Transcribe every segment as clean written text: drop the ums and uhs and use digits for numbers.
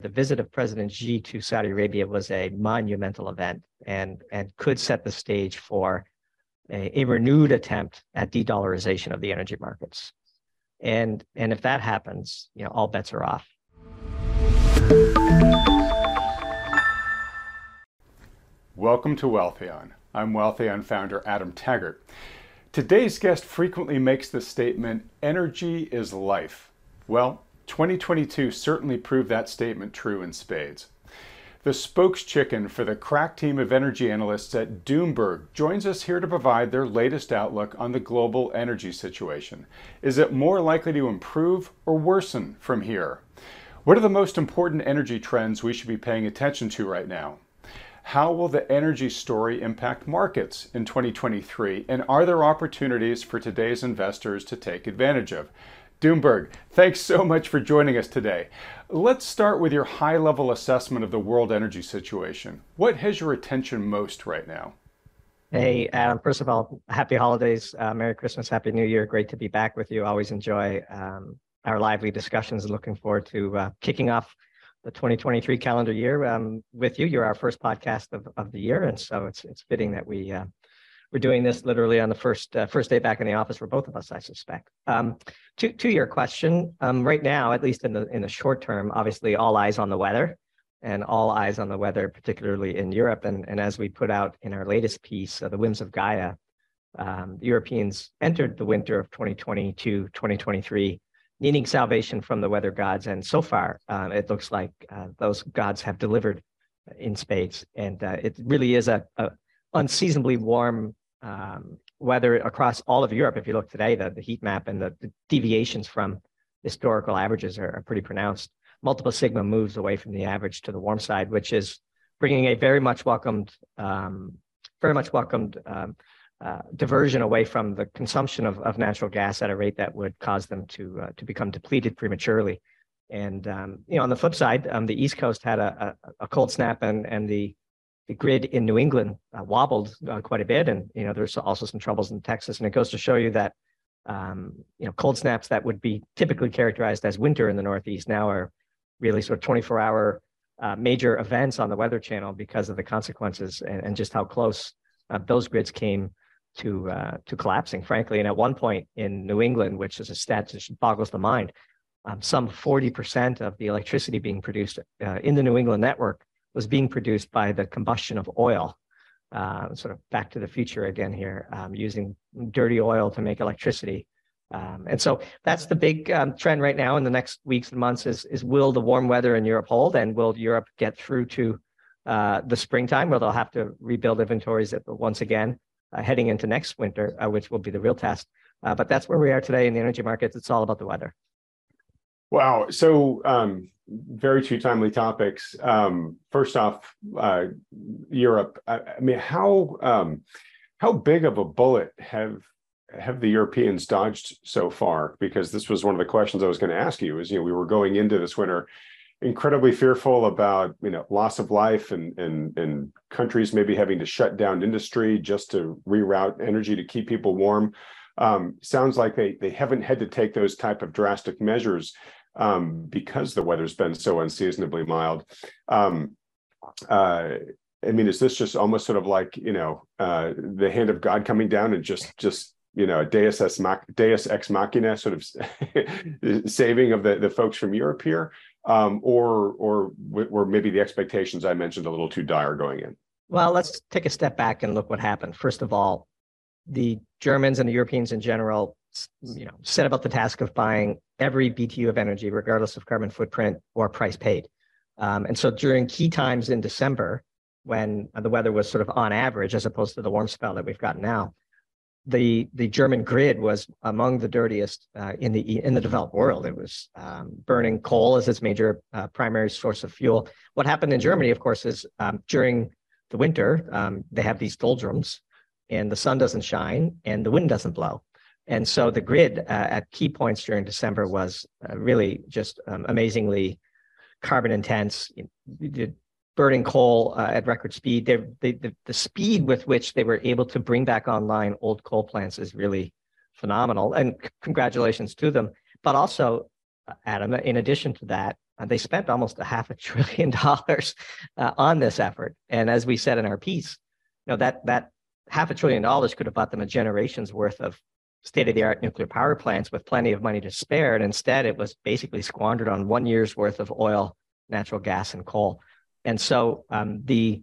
the visit of President Xi to Saudi Arabia was a monumental event and could set the stage for a renewed attempt at de-dollarization of the energy markets. And if that happens, all bets are off. Welcome to Wealthion. I'm Wealthion founder Adam Taggart. Today's guest frequently makes the statement, energy is life. Well, 2022 certainly proved that statement true in spades. The spokeschicken for the crack team of energy analysts at Doomberg joins us here to provide their latest outlook on the global energy situation. Is it more likely to improve or worsen from here? What are the most important energy trends we should be paying attention to right now? How will the energy story impact markets in 2023? And are there opportunities for today's investors to take advantage of? Doomberg, thanks so much for joining us today. Let's start with your high-level assessment of the world energy situation. What has your attention most right now? Hey, Adam, first of all, happy holidays, Merry Christmas, Happy New Year. Great to be back with you. Always enjoy our lively discussions. Looking forward to kicking off the 2023 calendar year with you. You're our first podcast of the year, and so it's fitting that we're doing this literally on the first day back in the office for both of us, I suspect. To your question, right now, at least in the short term, obviously all eyes on the weather, and all eyes on the weather, particularly in Europe. And as we put out in our latest piece, The Whims of Gaia, the Europeans entered the winter of 2022-2023 needing salvation from the weather gods. And so far, it looks like those gods have delivered in spades. And it really is a unseasonably warm weather across all of Europe. If you look today, the heat map and the deviations from historical averages are pretty pronounced. Multiple sigma moves away from the average to the warm side, which is bringing a very much welcomed diversion away from the consumption of natural gas at a rate that would cause them to become depleted prematurely. And on the flip side, the East Coast had a cold snap, and the grid in New England wobbled quite a bit, and there's also some troubles in Texas. And it goes to show you that cold snaps that would be typically characterized as winter in the Northeast now are really sort of 24-hour major events on the Weather Channel because of the consequences and just how close those grids came to collapsing, frankly. And at one point in New England, which is a stat that boggles the mind, some 40% of the electricity being produced in the New England network was being produced by the combustion of oil, sort of back to the future again here, using dirty oil to make electricity. And so that's the big trend right now in the next weeks and months is will the warm weather in Europe hold, and will Europe get through to the springtime where they'll have to rebuild inventories once again heading into next winter, which will be the real test. But that's where we are today in the energy markets. It's all about the weather. Wow. So very two timely topics. First off, Europe. I mean, how big of a bullet have the Europeans dodged so far? Because this was one of the questions I was going to ask you. Is we were going into this winter incredibly fearful about loss of life and countries maybe having to shut down industry just to reroute energy to keep people warm. Sounds like they haven't had to take those type of drastic measures because the weather's been so unseasonably mild. I mean, is this just almost sort of like the hand of God coming down and just Deus ex machina sort of saving of the folks from Europe here? Or were maybe the expectations I mentioned a little too dire going in? Well, let's take a step back and look what happened. First of all, the Germans and the Europeans in general, set about the task of buying every BTU of energy, regardless of carbon footprint or price paid. And so during key times in December, when the weather was sort of on average, as opposed to the warm spell that we've got now, the German grid was among the dirtiest in the developed world. It was burning coal as its major primary source of fuel. What happened in Germany, of course, is during the winter, they have these doldrums, and the sun doesn't shine and the wind doesn't blow. And so the grid at key points during December was really just amazingly carbon intense. Burning coal at record speed. The speed with which they were able to bring back online old coal plants is really phenomenal, and congratulations to them. But also, Adam, in addition to that, they spent almost $500 billion on this effort. And as we said in our piece, that $500 billion could have bought them a generation's worth of state-of-the-art nuclear power plants with plenty of money to spare. And instead, it was basically squandered on 1 year's worth of oil, natural gas, and coal. And so the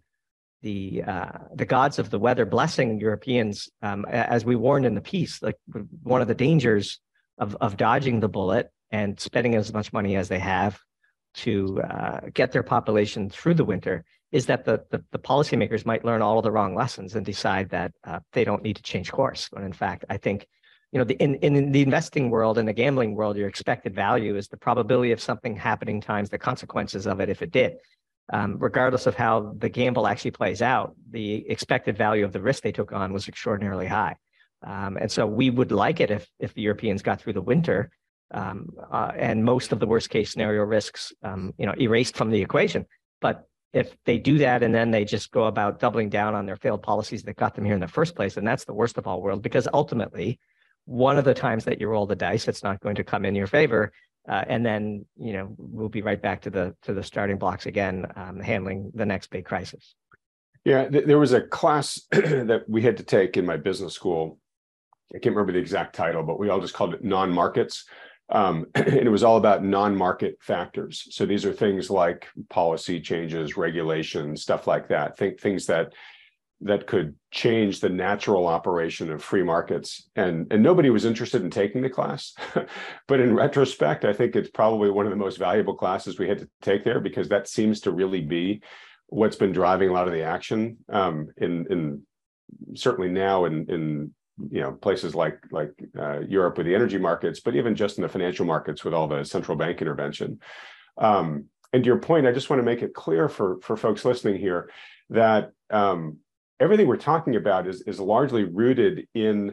gods of the weather blessing Europeans, as we warned in the piece, like one of the dangers of dodging the bullet and spending as much money as they have to get their population through the winter is that the policymakers might learn all of the wrong lessons and decide that they don't need to change course. When in fact, I think, in the investing world and the gambling world, your expected value is the probability of something happening times the consequences of it if it did. Regardless of how the gamble actually plays out, the expected value of the risk they took on was extraordinarily high. And so we would like it if the Europeans got through the winter and most of the worst case scenario risks, erased from the equation. But if they do that and then they just go about doubling down on their failed policies that got them here in the first place, and that's the worst of all worlds, because ultimately, one of the times that you roll the dice, it's not going to come in your favor. And then, we'll be right back to the starting blocks again, handling the next big crisis. Yeah, there was a class that we had to take in my business school. I can't remember the exact title, but we all just called it non-markets. And it was all about non-market factors. So these are things like policy changes, regulations, stuff like that, things that could change the natural operation of free markets. And nobody was interested in taking the class. But in retrospect, I think it's probably one of the most valuable classes we had to take there, because that seems to really be what's been driving a lot of the action in certainly now in places like Europe with the energy markets, but even just in the financial markets with all the central bank intervention. And to your point, I just want to make it clear for folks listening here that everything we're talking about is largely rooted in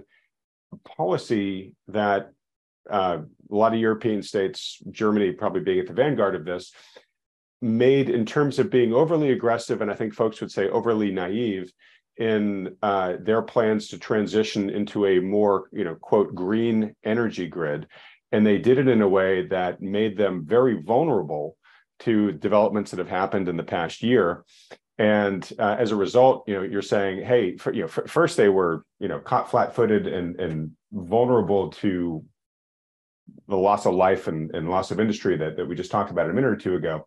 policy that a lot of European states, Germany probably being at the vanguard of this, made in terms of being overly aggressive, and I think folks would say overly naive in their plans to transition into a more, quote, green energy grid. And they did it in a way that made them very vulnerable to developments that have happened in the past year. And as a result, you're saying, hey, first they were, caught flat-footed and vulnerable to the loss of life and loss of industry that we just talked about a minute or two ago.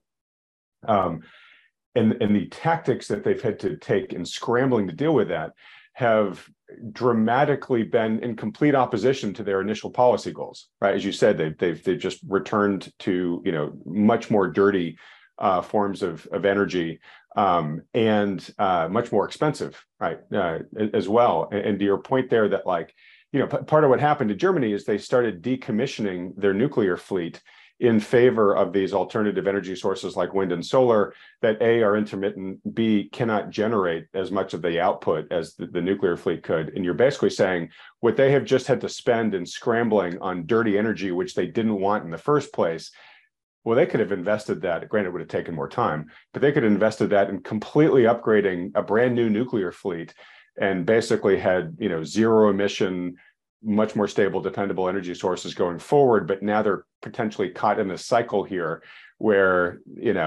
And the tactics that they've had to take in scrambling to deal with that have dramatically been in complete opposition to their initial policy goals, right? As you said, they've just returned to much more dirty forms of energy and much more expensive, right? As well. And to your point there, that part of what happened to Germany is they started decommissioning their nuclear fleet in favor of these alternative energy sources like wind and solar that A, are intermittent, B, cannot generate as much of the output as the nuclear fleet could. And you're basically saying what they have just had to spend in scrambling on dirty energy, which they didn't want in the first place, well, they could have invested that, granted it would have taken more time, but they could have invested that in completely upgrading a brand new nuclear fleet and basically had, zero emission, much more stable, dependable energy sources going forward. But now they're potentially caught in a cycle here where,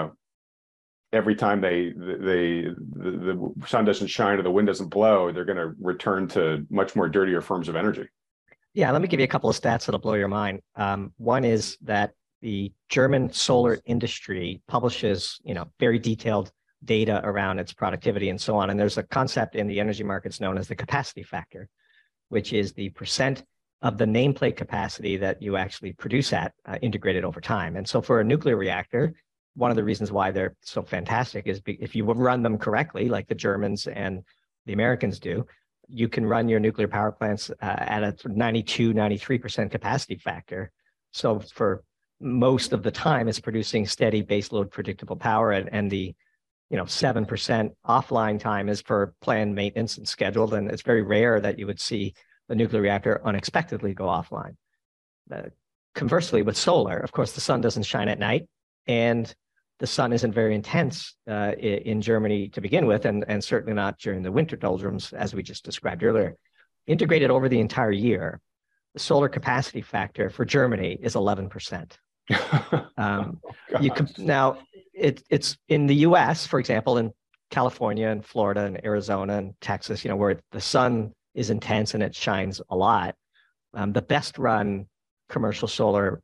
every time the sun doesn't shine or the wind doesn't blow, they're going to return to much more dirtier forms of energy. Yeah, let me give you a couple of stats that'll blow your mind. One is that the German solar industry publishes, very detailed data around its productivity and so on. And there's a concept in the energy markets known as the capacity factor, which is the percent of the nameplate capacity that you actually produce at integrated over time. And so for a nuclear reactor, one of the reasons why they're so fantastic is if you run them correctly, like the Germans and the Americans do, you can run your nuclear power plants at a 92, 93% capacity factor. So for most of the time, it's producing steady baseload predictable power, and the 7% offline time is for planned maintenance and scheduled, and it's very rare that you would see the nuclear reactor unexpectedly go offline. Conversely, with solar, of course, the sun doesn't shine at night, and the sun isn't very intense in Germany to begin with, and certainly not during the winter doldrums, as we just described earlier. Integrated over the entire year, the solar capacity factor for Germany is 11%. You can now it's in the U.S., for example, in California and Florida and Arizona and Texas, where the sun is intense and it shines a lot. The best run commercial solar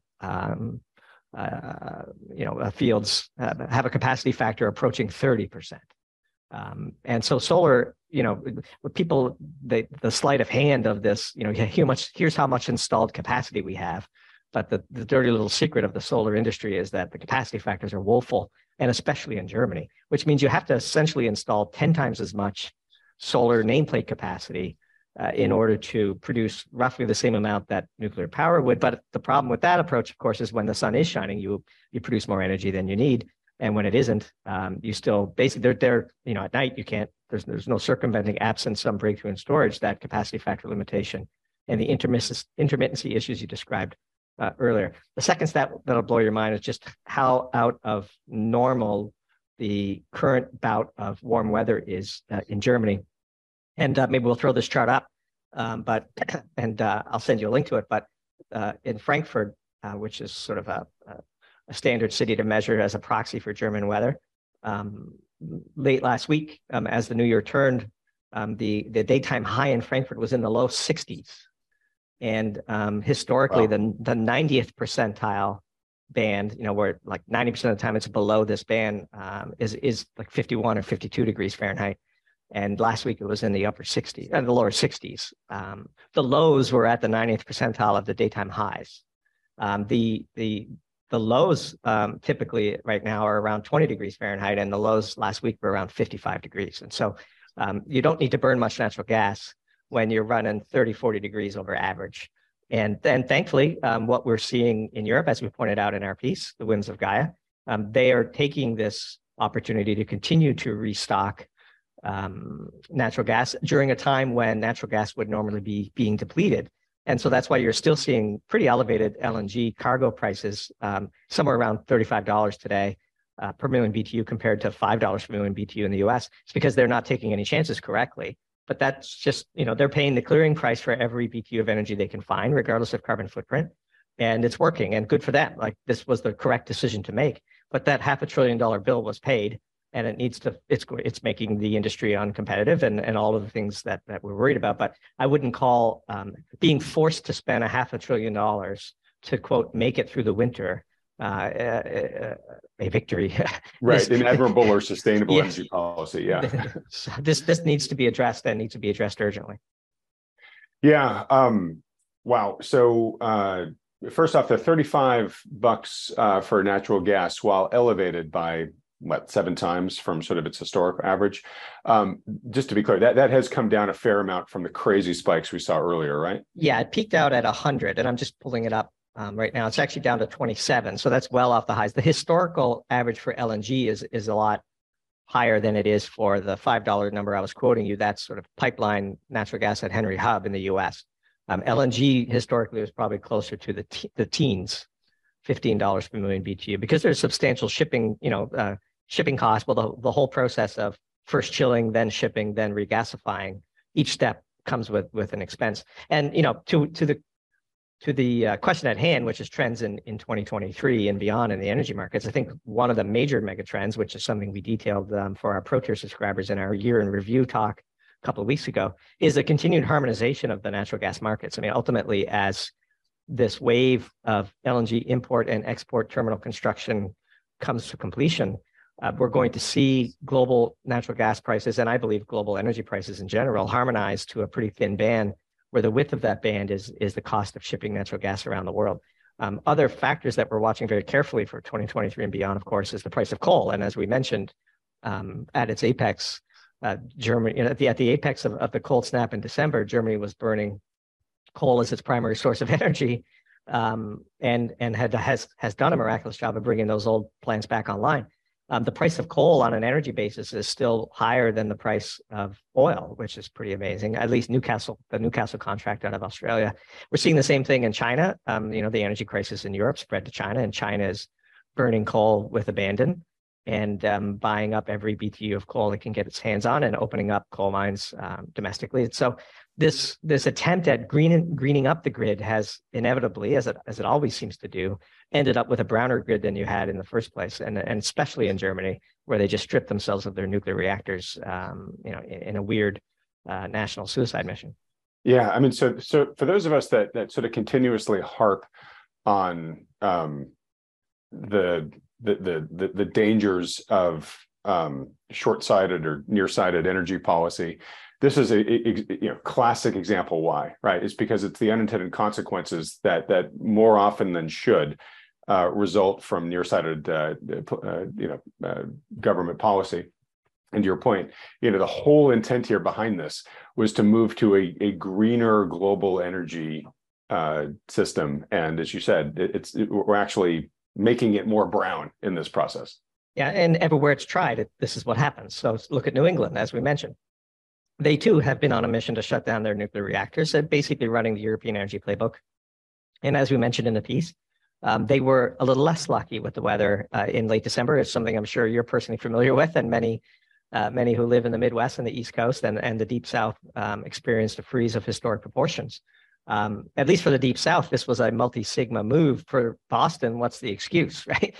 fields have a capacity factor approaching 30%. And so solar, with people, the sleight of hand of this, here's how much installed capacity we have. But the dirty little secret of the solar industry is that the capacity factors are woeful, and especially in Germany, which means you have to essentially install 10 times as much solar nameplate capacity in order to produce roughly the same amount that nuclear power would. But the problem with that approach, of course, is when the sun is shining, you produce more energy than you need. And when it isn't, you still basically they're at night you can't. There's no circumventing, absent some breakthrough in storage, that capacity factor limitation and the intermittency issues you described earlier. The second stat that'll blow your mind is just how out of normal the current bout of warm weather is in Germany. And maybe we'll throw this chart up, but I'll send you a link to it. But in Frankfurt, which is sort of a standard city to measure as a proxy for German weather, late last week, as the new year turned, the daytime high in Frankfurt was in the low 60s. And historically, wow, the 90th percentile band, where like 90% of the time it's below this band, is like 51 or 52 degrees Fahrenheit. And last week it was in the upper 60s, the lower 60s. The lows were at the 90th percentile of the daytime highs. The lows typically right now are around 20 degrees Fahrenheit, and the lows last week were around 55 degrees. And so you don't need to burn much natural gas when you're running 30, 40 degrees over average. And then thankfully, what we're seeing in Europe, as we pointed out in our piece, the Whims of Gaia, they are taking this opportunity to continue to restock natural gas during a time when natural gas would normally be being depleted. And so that's why you're still seeing pretty elevated LNG cargo prices, somewhere around $35 today per million BTU compared to $5 per million BTU in the US. It's because they're not taking any chances correctly. But that's just, they're paying the clearing price for every BTU of energy they can find, regardless of carbon footprint. And it's working, and good for them. Like, this was the correct decision to make. But that $500 billion bill was paid, and it's making the industry uncompetitive and all of the things that we're worried about. But I wouldn't call being forced to spend $500 billion to, quote, make it through the winter a victory. Right, an admirable or sustainable energy policy. Yeah, this needs to be addressed and needs to be addressed urgently. Yeah. Wow. So first off, the $35 for natural gas, while elevated by 7 times from sort of its historic average, just to be clear, that has come down a fair amount from the crazy spikes we saw earlier, right? Yeah, it peaked out at 100, and I'm just pulling it up. Right now, it's actually down to 27. So that's well off the highs. The historical average for LNG is a lot higher than it is for the $5 number I was quoting you. That's sort of pipeline natural gas at Henry Hub in the US. LNG historically was probably closer to the teens, $15 per million BTU, because there's substantial shipping, shipping costs. Well, the whole process of first chilling, then shipping, then regasifying, each step comes with an expense. And, to the question at hand, which is trends in 2023 and beyond in the energy markets, I think one of the major mega trends, which is something we detailed for our Pro Tier subscribers in our year in review talk a couple of weeks ago, is the continued harmonization of the natural gas markets. I mean, ultimately, as this wave of LNG import and export terminal construction comes to completion, we're going to see global natural gas prices, and I believe global energy prices in general, harmonize to a pretty thin band, where the width of that band is the cost of shipping natural gas around the world. Other factors that we're watching very carefully for 2023 and beyond, of course, is the price of coal. And as we mentioned, at its apex, Germany, at the apex of the cold snap in December, Germany was burning coal as its primary source of energy, and has done a miraculous job of bringing those old plants back online. The price of coal on an energy basis is still higher than the price of oil, which is pretty amazing. At least the Newcastle contract out of Australia. We're seeing the same thing in China. The energy crisis in Europe spread to China, and China is burning coal with abandon and buying up every BTU of coal it can get its hands on and opening up coal mines domestically. So this attempt at greening up the grid has inevitably, as it always seems to do, ended up with a browner grid than you had in the first place, and especially in Germany, where they just stripped themselves of their nuclear reactors, in a weird national suicide mission. Yeah, I mean, so for those of us that sort of continuously harp on the dangers of short-sighted or nearsighted energy policy, this is a classic example why, right? It's because it's the unintended consequences that more often than should result from nearsighted government policy. And to your point, the whole intent here behind this was to move to a greener global energy system. And as you said, we're actually making it more brown in this process. Yeah, and everywhere it's tried, this is what happens. So look at New England, as we mentioned. They too have been on a mission to shut down their nuclear reactors, basically running the European energy playbook. And as we mentioned in the piece, they were a little less lucky with the weather in late December. It's something I'm sure you're personally familiar with, and many who live in the Midwest and the East Coast and the Deep South experienced a freeze of historic proportions. At least for the Deep South, this was a multi-sigma move. For Boston, what's the excuse, right?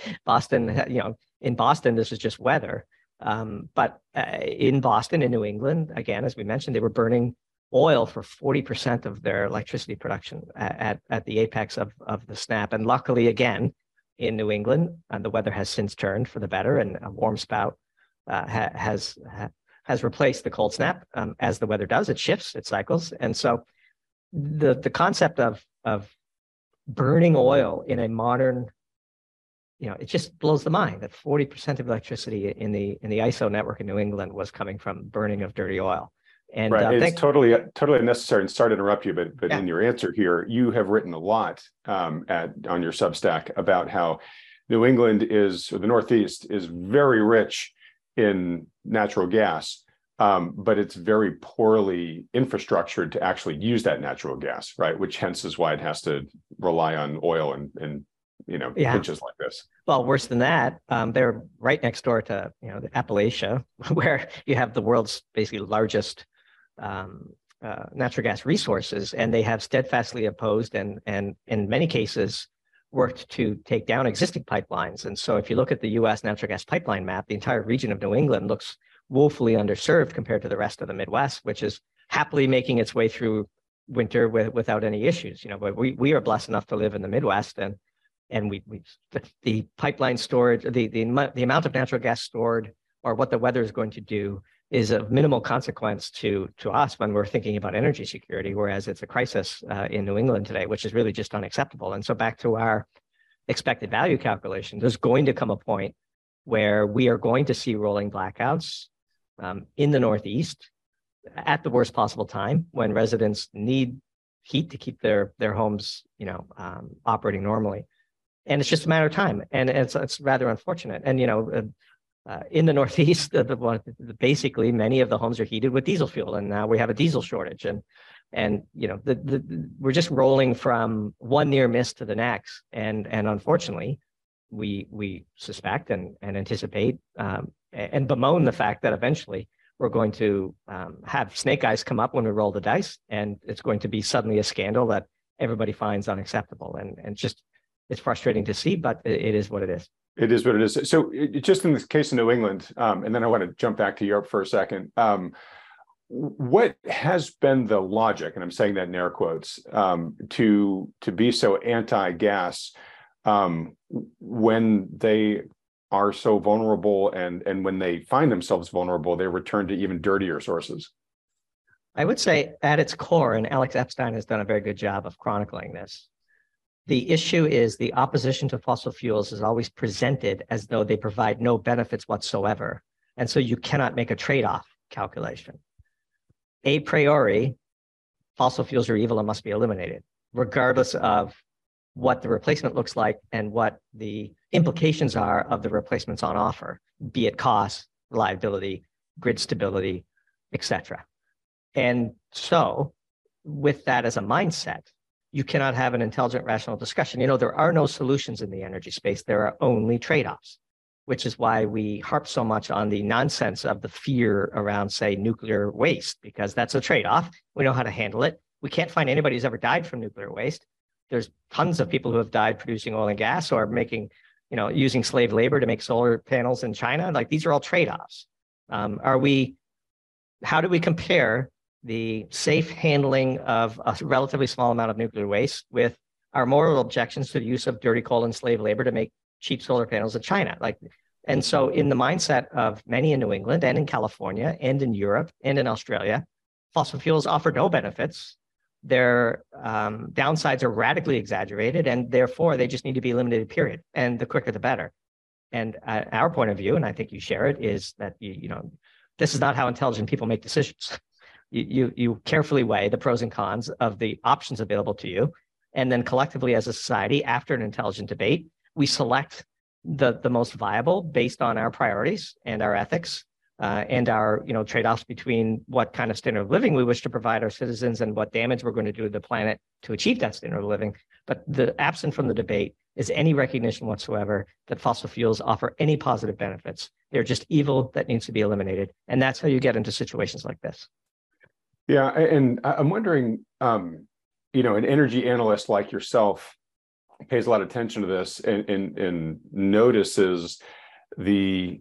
In Boston, this is just weather. But in Boston, in New England, again, as we mentioned, they were burning oil for 40% of their electricity production at the apex of the snap. And luckily, again, in New England, the weather has since turned for the better, and a warm spout has replaced the cold snap. As the weather does, it shifts, it cycles. And so the concept of burning oil in a modern, it just blows the mind that 40% of electricity in the ISO network in New England was coming from burning of dirty oil. And right, it's totally unnecessary. And sorry to interrupt you, but yeah. In your answer here, you have written a lot on your Substack about how New England the Northeast is very rich in natural gas, but it's very poorly infrastructured to actually use that natural gas, right? Which hence is why it has to rely on oil and pinches like this. Well, worse than that, they're right next door to the Appalachia, where you have the world's basically largest natural gas resources, and they have steadfastly opposed and in many cases worked to take down existing pipelines. And so if you look at the U.S. natural gas pipeline map, the entire region of New England looks woefully underserved compared to the rest of the Midwest, which is happily making its way through winter without any issues. But we are blessed enough to live in the Midwest, and the pipeline storage, the amount of natural gas stored, or what the weather is going to do, is of minimal consequence to us when we're thinking about energy security, whereas it's a crisis in New England today, which is really just unacceptable. And so back to our expected value calculation, there's going to come a point where we are going to see rolling blackouts in the Northeast at the worst possible time, when residents need heat to keep their homes operating normally. And it's just a matter of time, and it's rather unfortunate. And in the Northeast, basically many of the homes are heated with diesel fuel, and now we have a diesel shortage. And we're just rolling from one near miss to the next. And unfortunately, we suspect and anticipate and bemoan the fact that eventually we're going to have snake eyes come up when we roll the dice, and it's going to be suddenly a scandal that everybody finds unacceptable. And just, it's frustrating to see, but it is what it is. It is what it is. So just in this case of New England, and then I want to jump back to Europe for a second. What has been the logic, and I'm saying that in air quotes, to be so anti-gas when they are so vulnerable, and when they find themselves vulnerable, they return to even dirtier sources? I would say at its core, and Alex Epstein has done a very good job of chronicling this, the issue is the opposition to fossil fuels is always presented as though they provide no benefits whatsoever. And so you cannot make a trade-off calculation. A priori, fossil fuels are evil and must be eliminated, regardless of what the replacement looks like and what the implications are of the replacements on offer, be it cost, reliability, grid stability, etc. And so with that as a mindset, you cannot have an intelligent, rational discussion. There are no solutions in the energy space. There are only trade-offs. which is why we harp so much on the nonsense of the fear around, say, nuclear waste, because that's a trade-off. We know how to handle it. We can't find anybody who's ever died from nuclear waste. There's tons of people who have died producing oil and gas or making, using slave labor to make solar panels in China. Like, these are all trade-offs. How do we compare the safe handling of a relatively small amount of nuclear waste with our moral objections to the use of dirty coal and slave labor to make cheap solar panels in China? And so in the mindset of many in New England and in California and in Europe and in Australia, fossil fuels offer no benefits. Their downsides are radically exaggerated, and therefore they just need to be eliminated, period. And the quicker, the better. And our point of view, and I think you share it, is that, this is not how intelligent people make decisions. You carefully weigh the pros and cons of the options available to you. And then collectively as a society, after an intelligent debate, we select the most viable based on our priorities and our ethics and our trade-offs between what kind of standard of living we wish to provide our citizens and what damage we're going to do to the planet to achieve that standard of living. But absent from the debate is any recognition whatsoever that fossil fuels offer any positive benefits. They're just evil that needs to be eliminated. And that's how you get into situations like this. Yeah, and I'm wondering, an energy analyst like yourself pays a lot of attention to this and notices the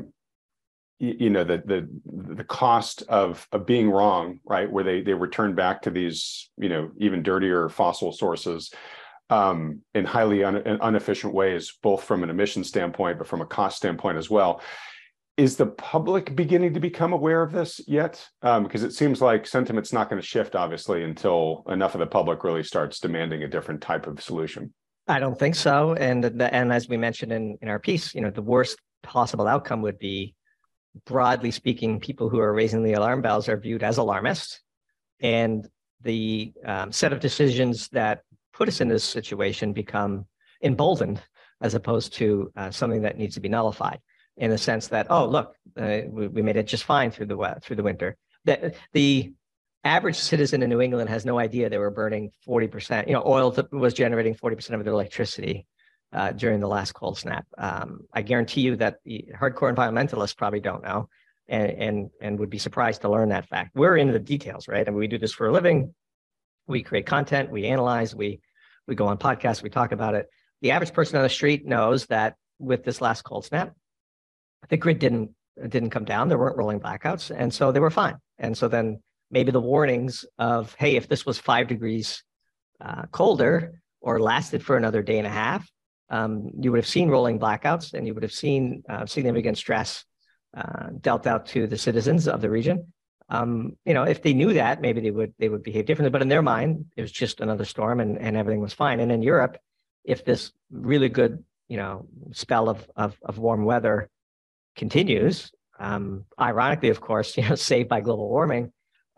cost of being wrong, right? Where they return back to these even dirtier fossil sources in highly inefficient ways, both from an emission standpoint, but from a cost standpoint as well. Is the public beginning to become aware of this yet? Because it seems like sentiment's not going to shift, obviously, until enough of the public really starts demanding a different type of solution. I don't think so. And as we mentioned in our piece, the worst possible outcome would be, broadly speaking, people who are raising the alarm bells are viewed as alarmists. And the set of decisions that put us in this situation become emboldened as opposed to something that needs to be nullified, in the sense that, oh, look, we made it just fine through the winter. The average citizen in New England has no idea they were burning 40%. Oil was generating 40% of their electricity during the last cold snap. I guarantee you that the hardcore environmentalists probably don't know, and would be surprised to learn that fact. We're into the details, right? And we do this for a living. We create content, we analyze, we go on podcasts, we talk about it. The average person on the street knows that with this last cold snap, the grid didn't come down. There weren't rolling blackouts, and so they were fine. And so then maybe the warnings of, hey, if this was 5 degrees colder or lasted for another day and a half, you would have seen rolling blackouts, and you would have seen significant stress dealt out to the citizens of the region. If they knew that, maybe they would behave differently. But in their mind, it was just another storm, and everything was fine. And in Europe, if this really good spell of warm weather continues, ironically, of course, saved by global warming,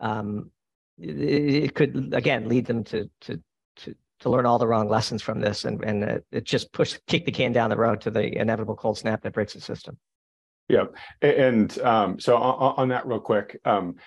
it could again lead them to learn all the wrong lessons from this, and it just kick the can down the road to the inevitable cold snap that breaks the system. Yeah, and so on that real quick,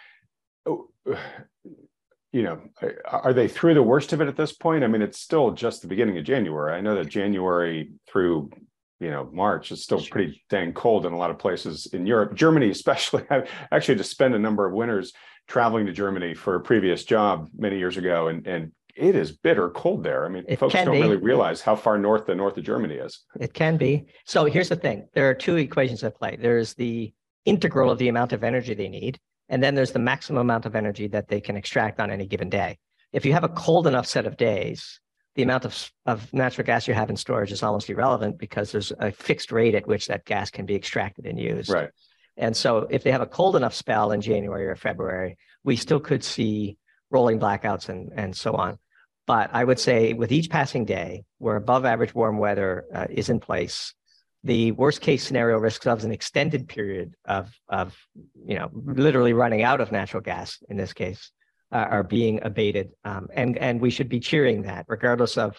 are they through the worst of it at this point? I mean, it's still just the beginning of January. I know that January through March is still pretty dang cold in a lot of places in Europe. Germany especially. I actually just spent a number of winters traveling to Germany for a previous job many years ago, and it is bitter cold there. I mean, folks don't really realize how far north the north of Germany is. It can be. So here's the thing. There are two equations at play. There's the integral of the amount of energy they need, and then there's the maximum amount of energy that they can extract on any given day. If you have a cold enough set of days, the amount of natural gas you have in storage is almost irrelevant, because there's a fixed rate at which that gas can be extracted and used. Right. And so if they have a cold enough spell in January or February, we still could see rolling blackouts and so on. But I would say with each passing day where above average warm weather is in place, the worst case scenario risks of an extended period of literally running out of natural gas in this case are being abated. And we should be cheering that, regardless of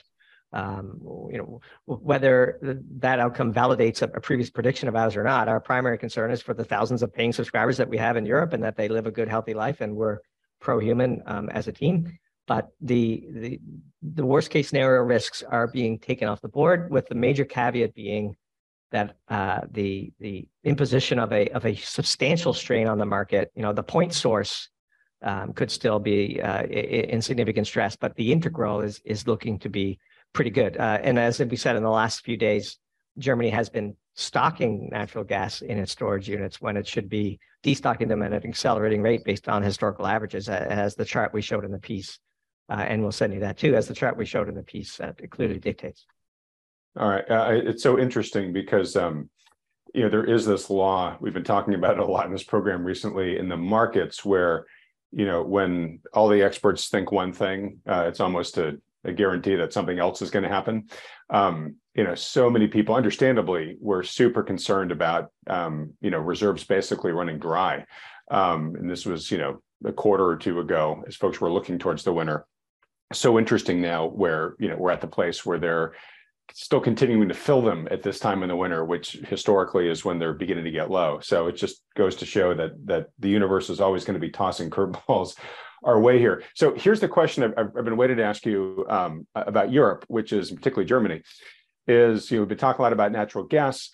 whether that outcome validates a previous prediction of ours or not. Our primary concern is for the thousands of paying subscribers that we have in Europe, and that they live a good, healthy life, and we're pro-human as a team. But the worst case scenario risks are being taken off the board, with the major caveat being that the imposition of a substantial strain on the market, the point source could still be in significant stress, but the integral is looking to be pretty good. And as we said in the last few days, Germany has been stocking natural gas in its storage units when it should be destocking them at an accelerating rate based on historical averages, as the chart we showed in the piece, and we'll send you that too, as the chart we showed in the piece clearly dictates. All right. It's so interesting because, there is this law, we've been talking about it a lot in this program recently, in the markets where, when all the experts think one thing, it's almost a guarantee that something else is going to happen. So many people, understandably, were super concerned about, reserves basically running dry. And this was, a quarter or two ago, as folks were looking towards the winter. So interesting now where, we're at the place where they're still continuing to fill them at this time in the winter, which historically is when they're beginning to get low. So it just goes to show that the universe is always going to be tossing curveballs our way here. So here's the question I've been waiting to ask you about Europe, which is particularly Germany, is, we've been talking a lot about natural gas.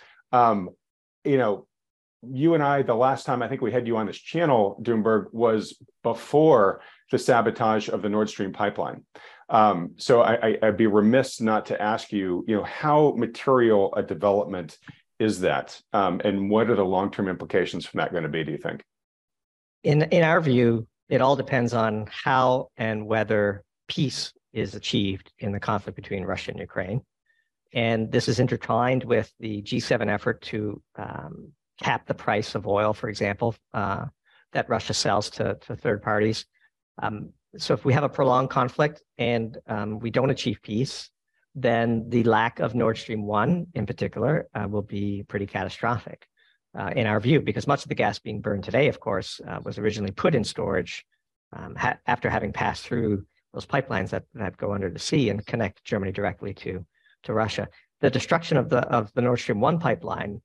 You and I, the last time I think we had you on this channel, Doomberg, was before the sabotage of the Nord Stream pipeline. So I'd be remiss not to ask you, how material a development is that? And what are the long-term implications from that going to be, do you think? In our view, it all depends on how and whether peace is achieved in the conflict between Russia and Ukraine. And this is intertwined with the G7 effort to cap the price of oil, for example, that Russia sells to third parties. So if we have a prolonged conflict and we don't achieve peace, then the lack of Nord Stream 1 in particular will be pretty catastrophic in our view, because much of the gas being burned today, of course, was originally put in storage after having passed through those pipelines that go under the sea and connect Germany directly to Russia. The destruction of the Nord Stream 1 pipeline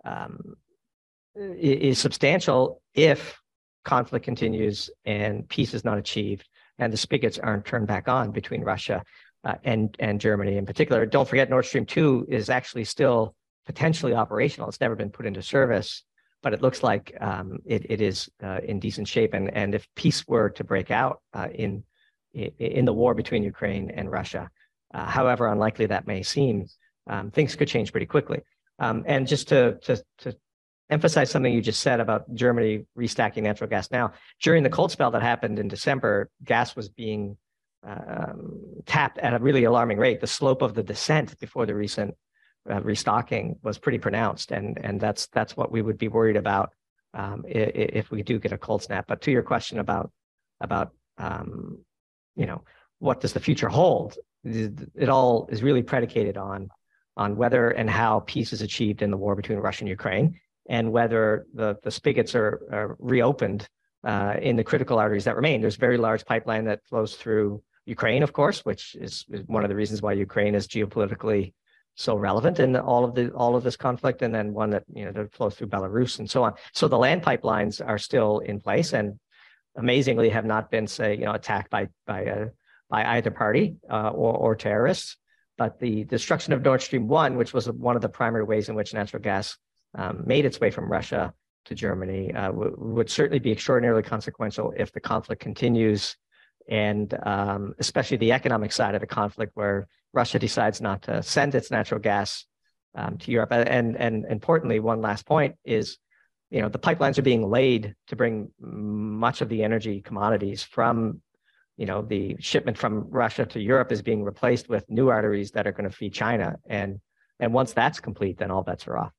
is substantial if conflict continues and peace is not achieved and the spigots aren't turned back on between Russia and Germany in particular. Don't forget, Nord Stream 2 is actually still potentially operational. It's never been put into service, but it looks like it is in decent shape. And if peace were to break out in the war between Ukraine and Russia, however unlikely that may seem, things could change pretty quickly. And just to emphasize something you just said about Germany restacking natural gas now, during the cold spell that happened in December, gas was being tapped at a really alarming rate. The slope of the descent before the recent restocking was pretty pronounced, and that's what we would be worried about if we do get a cold snap. But to your question about what does the future hold, it all is really predicated on whether and how peace is achieved in the war between Russia and Ukraine, and whether the spigots are reopened in the critical arteries that remain. There's a very large pipeline that flows through Ukraine, of course, which is one of the reasons why Ukraine is geopolitically so relevant in all of this conflict, and then one that that flows through Belarus and so on. So the land pipelines are still in place, and amazingly have not been, say, attacked by either party or terrorists. But the destruction of Nord Stream 1, which was one of the primary ways in which natural gas made its way from Russia to Germany, would certainly be extraordinarily consequential if the conflict continues, and especially the economic side of the conflict, where Russia decides not to send its natural gas to Europe. And importantly, one last point is, the pipelines are being laid to bring much of the energy commodities from, the shipment from Russia to Europe is being replaced with new arteries that are going to feed China. And once that's complete, then all bets are off.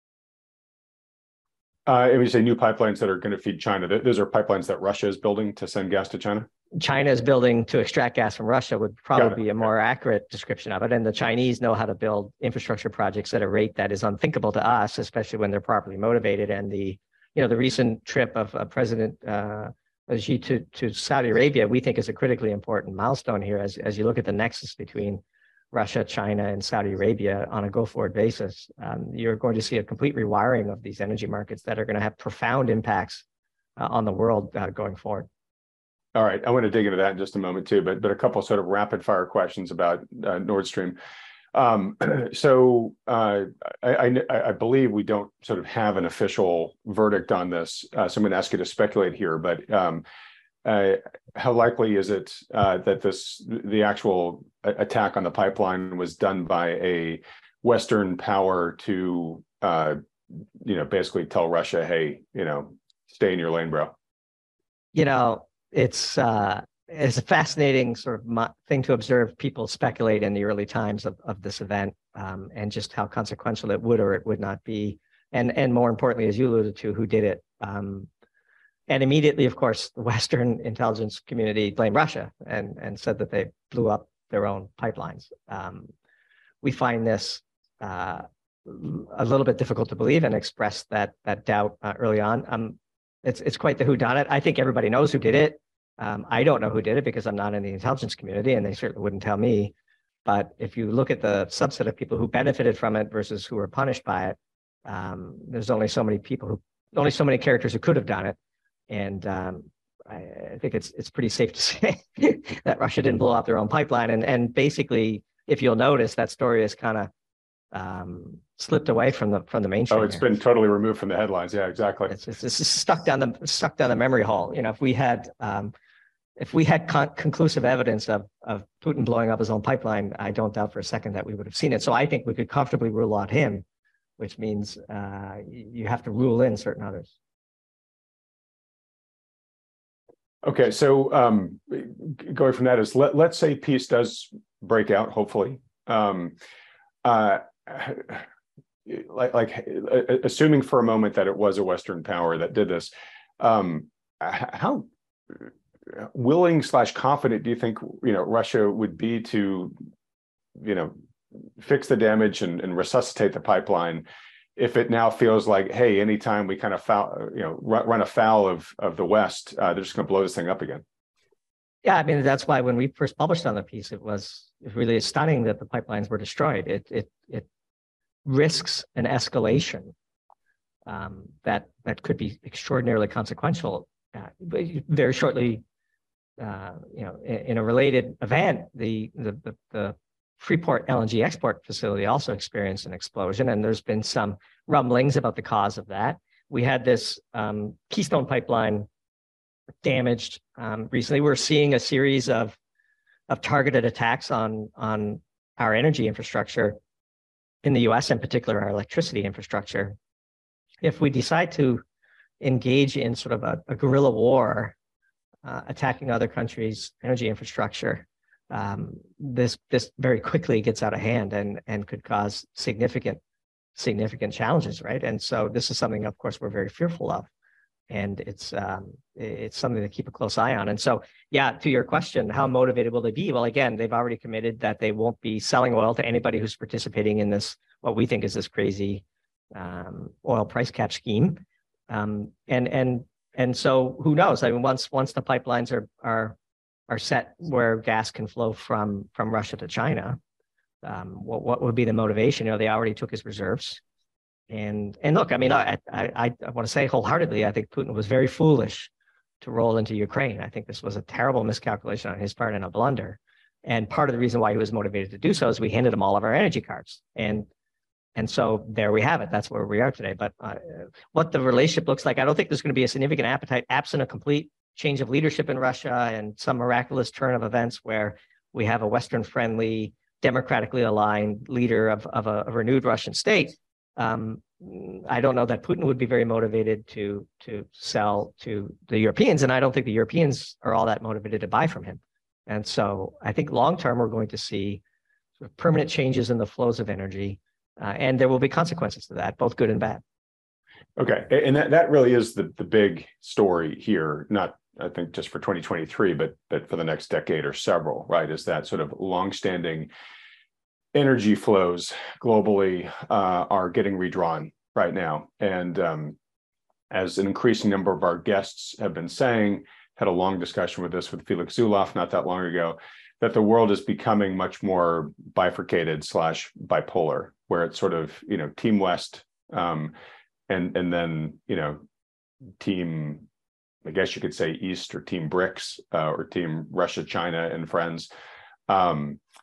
And when you say new pipelines that are going to feed China, those are pipelines that Russia is building to send gas to China? China is building to extract gas from Russia would probably be a more accurate description of it. And the Chinese know how to build infrastructure projects at a rate that is unthinkable to us, especially when they're properly motivated. And the recent trip of President Xi to Saudi Arabia, we think is a critically important milestone here as you look at the nexus between Russia, China, and Saudi Arabia on a go-forward basis. You're going to see a complete rewiring of these energy markets that are going to have profound impacts on the world going forward. All right, I want to dig into that in just a moment too, but a couple of sort of rapid fire questions about Nord Stream. I believe we don't sort of have an official verdict on this, so I'm going to ask you to speculate here. But how likely is it that the actual attack on the pipeline was done by a Western power to basically tell Russia, hey, stay in your lane, bro? It's a fascinating sort of thing to observe people speculate in the early times of this event, and just how consequential it would or it would not be. And more importantly, as you alluded to, who did it. And immediately, of course, the Western intelligence community blamed Russia and said that they blew up their own pipelines. We find this a little bit difficult to believe and express that doubt early on. It's quite the whodunit. I think everybody knows who did it. I don't know who did it because I'm not in the intelligence community, and they certainly wouldn't tell me. But if you look at the subset of people who benefited from it versus who were punished by it, there's only so many characters who could have done it. And I think it's pretty safe to say that Russia didn't blow up their own pipeline. And basically, if you'll notice, that story is kind of slipped away from the mainstream. Oh, it's been totally removed from the headlines. Yeah, exactly. It's stuck down the memory hole. If we had conclusive evidence of Putin blowing up his own pipeline, I don't doubt for a second that we would have seen it. So I think we could comfortably rule out him, which means you have to rule in certain others. Okay, so going from that is let's say peace does break out, hopefully. Assuming for a moment that it was a Western power that did this, how willing / confident do you think Russia would be to fix the damage and resuscitate the pipeline if it now feels like, hey, anytime we kind of run afoul of the West, they're just going to blow this thing up again? Yeah, I mean, that's why when we first published on the piece, it was really stunning that the pipelines were destroyed. It risks an escalation that could be extraordinarily consequential. Very shortly, in a related event, the Freeport LNG export facility also experienced an explosion, and there's been some rumblings about the cause of that. We had this Keystone pipeline damaged recently. We're seeing a series of targeted attacks on our energy infrastructure in the U.S., in particular our electricity infrastructure. If we decide to engage in sort of a guerrilla war, attacking other countries' energy infrastructure, this very quickly gets out of hand and could cause significant challenges, right? And so this is something, of course, we're very fearful of, and it's something to keep a close eye on. And so, yeah, to your question, how motivated will they be? Well, again, they've already committed that they won't be selling oil to anybody who's participating in this, what we think is this crazy oil price cap scheme. And so who knows? I mean, once the pipelines are set where gas can flow from Russia to China, what would be the motivation? They already took his reserves. And look, I mean, I want to say wholeheartedly, I think Putin was very foolish to roll into Ukraine. I think this was a terrible miscalculation on his part and a blunder. And part of the reason why he was motivated to do so is we handed him all of our energy cards. And so there we have it. That's where we are today. But what the relationship looks like, I don't think there's going to be a significant appetite, absent a complete change of leadership in Russia and some miraculous turn of events where we have a Western-friendly, democratically aligned leader of a renewed Russian state. I don't know that Putin would be very motivated to sell to the Europeans, and I don't think the Europeans are all that motivated to buy from him. And so I think long-term, we're going to see sort of permanent changes in the flows of energy, and there will be consequences to that, both good and bad. Okay, and that really is the big story here, not I think just for 2023, but for the next decade or several, right? Is that sort of longstanding energy flows globally are getting redrawn right now. And as an increasing number of our guests have been saying, had a long discussion with this with Felix Zulauf not that long ago, that the world is becoming much more bifurcated / bipolar, where it's sort of, Team West and then, Team, I guess you could say East, or Team BRICS, or Team Russia, China, and friends.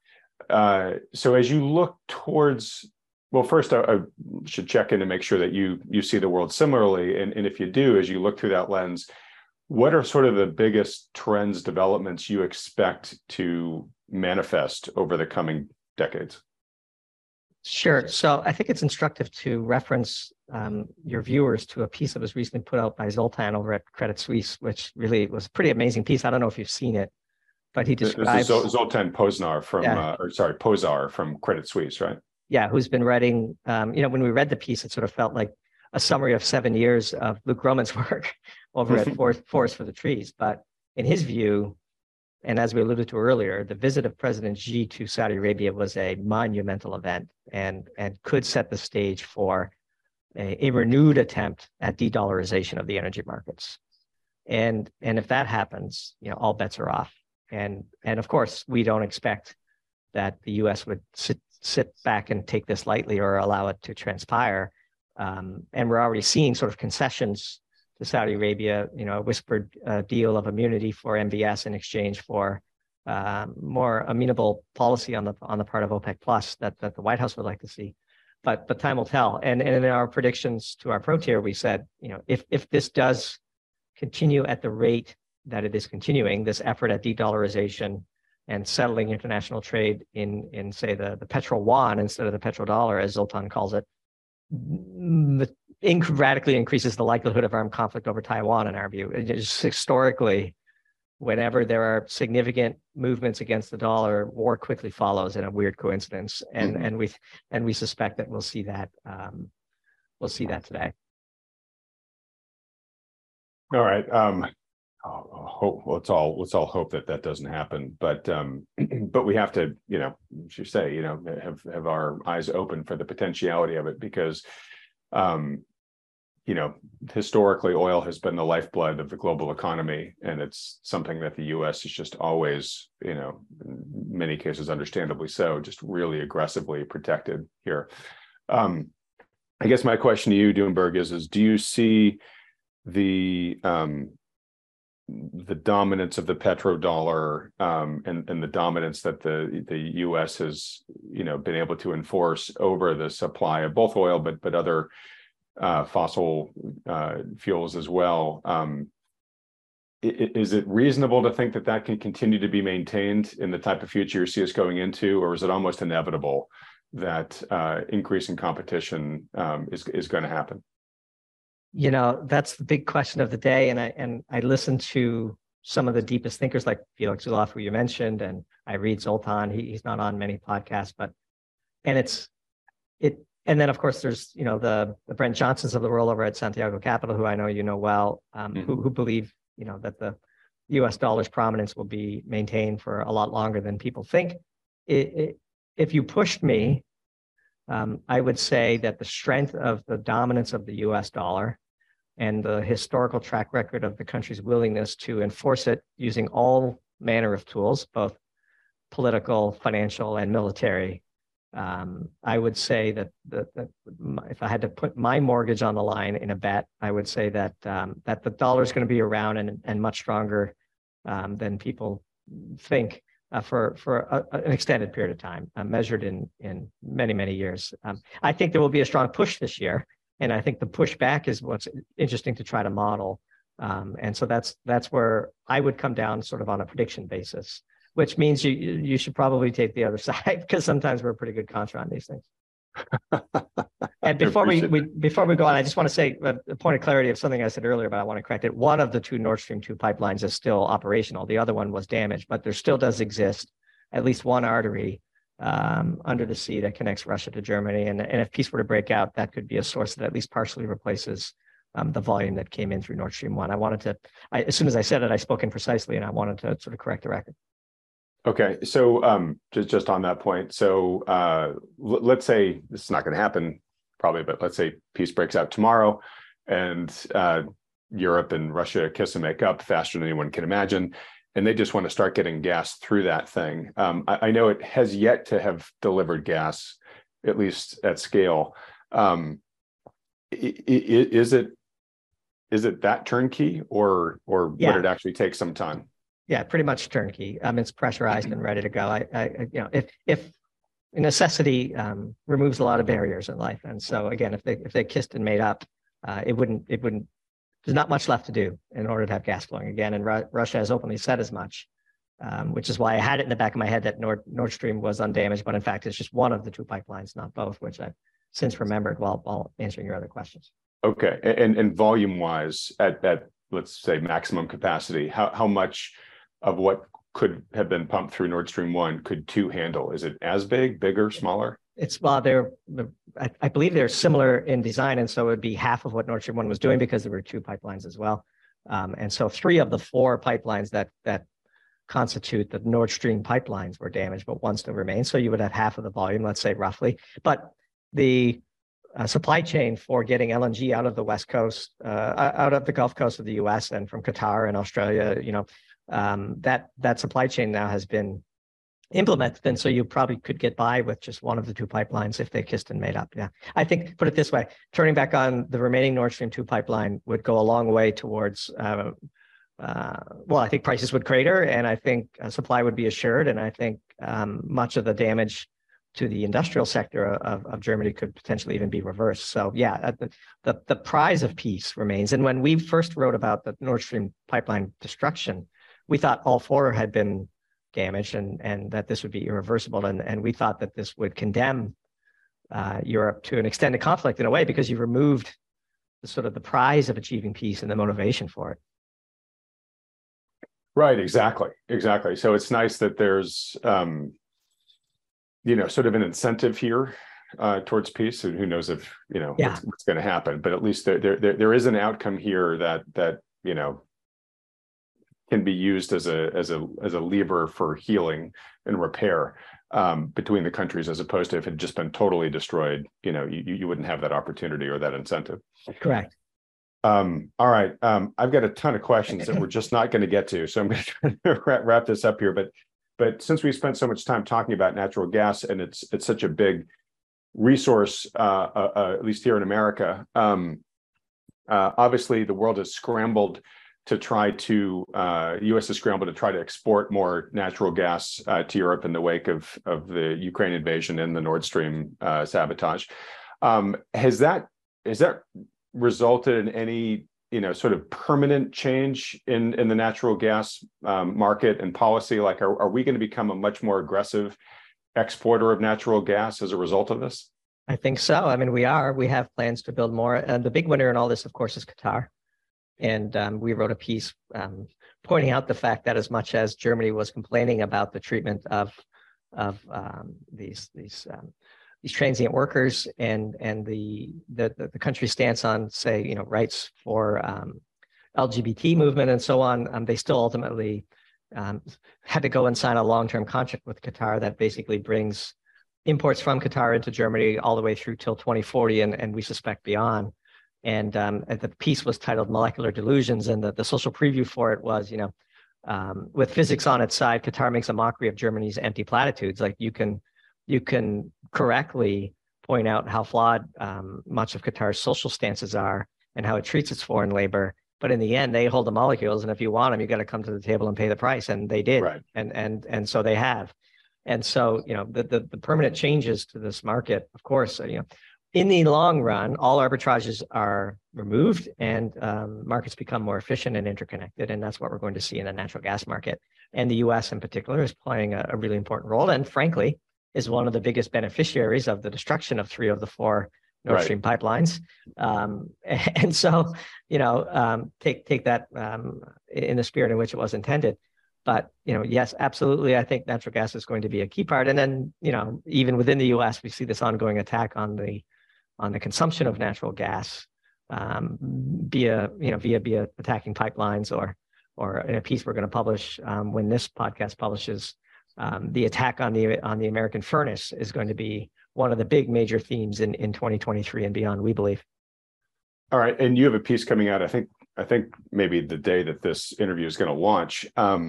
So as you look towards, well, first I should check in to make sure that you see the world similarly, and if you do, as you look through that lens, what are sort of the biggest trends, developments you expect to manifest over the coming decades? Sure. So I think it's instructive to reference your viewers to a piece that was recently put out by Zoltan over at Credit Suisse, which really was a pretty amazing piece. I don't know if you've seen it, but he describes... This is Zoltan Poznar from, Yeah. Pozar from Credit Suisse, right? Yeah, who's been writing, when we read the piece, it sort of felt like a summary of 7 years of Luke Gromen's work over at Forest for the Trees. But in his view, and as we alluded to earlier, the visit of President Xi to Saudi Arabia was a monumental event and could set the stage for a renewed attempt at de-dollarization of the energy markets. And if that happens, all bets are off. And of course, we don't expect that the U.S. would sit back and take this lightly or allow it to transpire. And we're already seeing sort of concessions to Saudi Arabia, a whispered deal of immunity for MBS in exchange for more amenable policy on the part of OPEC Plus that the White House would like to see. But time will tell. And in our predictions to our pro tier, we said, if this does continue at the rate that it is continuing, this effort at de-dollarization and settling international trade in say the petro-yuan instead of the petrodollar, as Zoltan calls it, radically increases the likelihood of armed conflict over Taiwan, in our view. Just historically, whenever there are significant movements against the dollar, war quickly follows in a weird coincidence, and we suspect that we'll see that today. All right. Let's all hope that doesn't happen. But we have to, as you say, have our eyes open for the potentiality of it, because historically oil has been the lifeblood of the global economy, and it's something that the U.S. is just always, in many cases understandably so, just really aggressively protected here. I guess my question to you, Doonberg, is do you see the dominance of the petrodollar and the dominance that the U.S. has been able to enforce over the supply of both oil but other fossil fuels as well? Is it reasonable to think that can continue to be maintained in the type of future you see us going into, or is it almost inevitable that increasing competition is going to happen? That's the big question of the day. And I listen to some of the deepest thinkers like Felix Zulauf, who you mentioned, and I read Zoltan. He's not on many podcasts, and then of course there's, the Brent Johnsons of the world over at Santiago Capital, who I know you know well, who believe, that the US dollar's prominence will be maintained for a lot longer than people think. If you pushed me, I would say that the strength of the dominance of the US dollar and the historical track record of the country's willingness to enforce it using all manner of tools, both political, financial, and military, I would say that if I had to put my mortgage on the line in a bet, I would say that the dollar is going to be around and much stronger than people think for an extended period of time, measured in many, many years. I think there will be a strong push this year, and I think the pushback is what's interesting to try to model. And so that's where I would come down sort of on a prediction basis, which means you should probably take the other side, because sometimes we're a pretty good contra on these things. And before we go on, I just want to say a point of clarity of something I said earlier, but I want to correct it. One of the two Nord Stream 2 pipelines is still operational. The other one was damaged, but there still does exist at least one artery under the sea that connects Russia to Germany. And if peace were to break out, that could be a source that at least partially replaces the volume that came in through Nord Stream 1. As soon as I said it, I spoke imprecisely, and I wanted to sort of correct the record. Okay, so just on that point, so let's say this is not going to happen probably, but let's say peace breaks out tomorrow, and Europe and Russia kiss and make up faster than anyone can imagine, and they just want to start getting gas through that thing. I know it has yet to have delivered gas, at least at scale. Is it that turnkey, or would it actually take some time? Yeah, pretty much turnkey. It's pressurized and ready to go. If necessity removes a lot of barriers in life, and so again, if they kissed and made up, it wouldn't. There's not much left to do in order to have gas flowing again, and Russia has openly said as much, which is why I had it in the back of my head that Nord Stream was undamaged, but in fact, it's just one of the two pipelines, not both, which I've since remembered while answering your other questions. Okay, and volume wise, at let's say maximum capacity, how much of what could have been pumped through Nord Stream 1 could 2 handle? Is it as big, bigger, smaller? I believe they're similar in design, and so it would be half of what Nord Stream 1 was doing because there were 2 pipelines as well. And so 3 of the 4 pipelines that constitute the Nord Stream pipelines were damaged, but 1 still remains. So you would have half of the volume, let's say roughly. But the supply chain for getting LNG out of the West Coast, out of the Gulf Coast of the U.S. and from Qatar and Australia, that supply chain now has been implemented, and so you probably could get by with just one of the 2 pipelines if they kissed and made up. Yeah, I think, put it this way, turning back on the remaining Nord Stream 2 pipeline would go a long way towards, I think prices would crater, and I think supply would be assured, and I think much of the damage to the industrial sector of Germany could potentially even be reversed. So yeah, the prize of peace remains. And when we first wrote about the Nord Stream pipeline destruction, we thought all 4 had been damaged and that this would be irreversible. And we thought that this would condemn Europe to an extended conflict in a way, because you removed the prize of achieving peace and the motivation for it. Right, exactly. So it's nice that there's, sort of an incentive here towards peace. And who knows if, what's going to happen, but at least there is an outcome here that can be used as a lever for healing and repair between the countries, as opposed to if it had just been totally destroyed, you wouldn't have that opportunity or that incentive. Correct. All right. I've got a ton of questions that we're just not going to get to, so I'm going to try to wrap this up here. But since we spent so much time talking about natural gas, and it's such a big resource, at least here in America, obviously the world has scrambled to try to, the U.S. has scrambled to try to export more natural gas to Europe in the wake of the Ukraine invasion and the Nord Stream sabotage. Has that resulted in any sort of permanent change in the natural gas market and policy? Like, are we going to become a much more aggressive exporter of natural gas as a result of this? I think so. I mean, we have plans to build more. And the big winner in all this, of course, is Qatar. And we wrote a piece pointing out the fact that as much as Germany was complaining about the treatment of these transient workers and the country's stance on, say, rights for LGBT movement and so on, they still ultimately had to go and sign a long-term contract with Qatar that basically brings imports from Qatar into Germany all the way through till 2040, and we suspect beyond. And the piece was titled Molecular Delusions, and the social preview for it was, with physics on its side, Qatar makes a mockery of Germany's empty platitudes. Like, you can correctly point out how flawed much of Qatar's social stances are and how it treats its foreign labor. But in the end, they hold the molecules, and if you want them, you got to come to the table and pay the price. And they did, right. And so they have. And so, the permanent changes to this market, of course, in the long run, all arbitrages are removed and markets become more efficient and interconnected. And that's what we're going to see in the natural gas market. And the U.S. in particular is playing a really important role, and frankly, is one of the biggest beneficiaries of the destruction of 3 of the 4 Nord Stream pipelines. And so, take that in the spirit in which it was intended. But, yes, absolutely. I think natural gas is going to be a key part. And then, even within the U.S., we see this ongoing attack on the consumption of natural gas via attacking pipelines, or in a piece we're going to publish when this podcast publishes, the attack on the American furnace is going to be one of the big major themes in 2023 and beyond, we believe. All right, and you have a piece coming out, I think maybe the day that this interview is going to launch.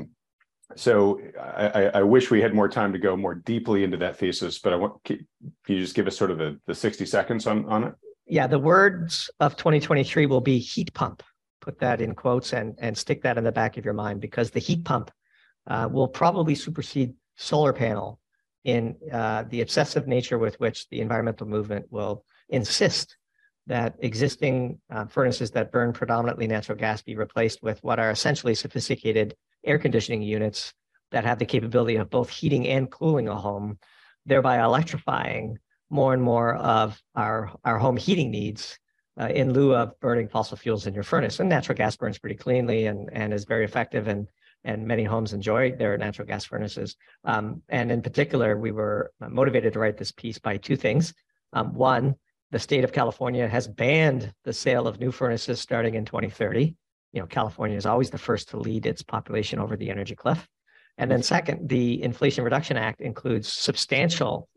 So I wish we had more time to go more deeply into that thesis, but can you just give us sort of the 60 seconds on it? Yeah, the words of 2023 will be heat pump. Put that in quotes and stick that in the back of your mind, because the heat pump will probably supersede solar panel in the obsessive nature with which the environmental movement will insist that existing furnaces that burn predominantly natural gas be replaced with what are essentially sophisticated air conditioning units that have the capability of both heating and cooling a home, thereby electrifying more and more of our home heating needs in lieu of burning fossil fuels in your furnace. And natural gas burns pretty cleanly and is very effective, and many homes enjoy their natural gas furnaces. And in particular, we were motivated to write this piece by two things. One, the state of California has banned the sale of new furnaces starting in 2030. California is always the first to lead its population over the energy cliff. And then second, the Inflation Reduction Act includes substantial